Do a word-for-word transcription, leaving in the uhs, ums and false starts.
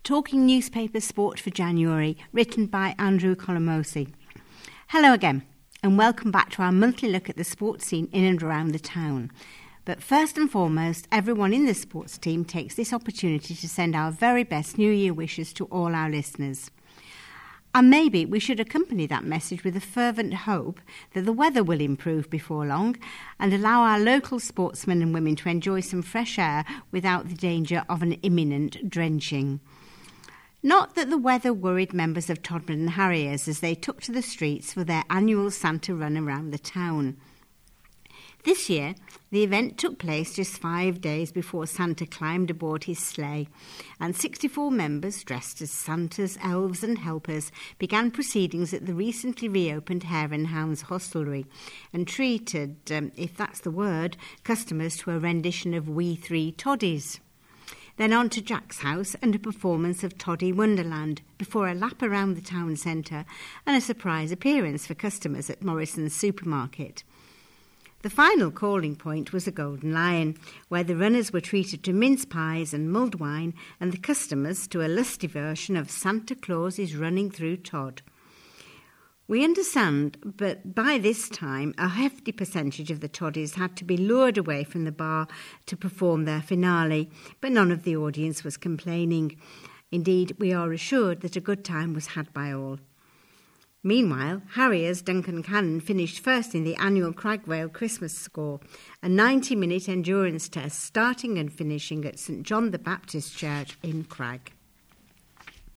Talking Newspaper Sport for January, written by Andrew Colomosi. Hello again, and welcome back to our monthly look at the sports scene in and around the town. But first and foremost, everyone in the sports team takes this opportunity to send our very best New Year wishes to all our listeners. And maybe we should accompany that message with a fervent hope that the weather will improve before long and allow our local sportsmen and women to enjoy some fresh air without the danger of an imminent drenching. Not that the weather worried members of Todmorden Harriers as they took to the streets for their annual Santa run around the town. This year, the event took place just five days before Santa climbed aboard his sleigh, and sixty-four members, dressed as Santas, elves and helpers, began proceedings at the recently reopened Hare and Hounds hostelry and treated, um, if that's the word, customers to a rendition of We Three Toddies. Then on to Jack's house and a performance of Toddy Wonderland before a lap around the town centre and a surprise appearance for customers at Morrison's supermarket. The final calling point was the Golden Lion, where the runners were treated to mince pies and mulled wine and the customers to a lusty version of Santa Claus is Running Through Todd. We understand, but by this time a hefty percentage of the toddies had to be lured away from the bar to perform their finale, but none of the audience was complaining. Indeed, we are assured that a good time was had by all. Meanwhile, Harriers Duncan Cannon finished first in the annual Cragvale Christmas score, a ninety-minute endurance test starting and finishing at St John the Baptist Church in Crag.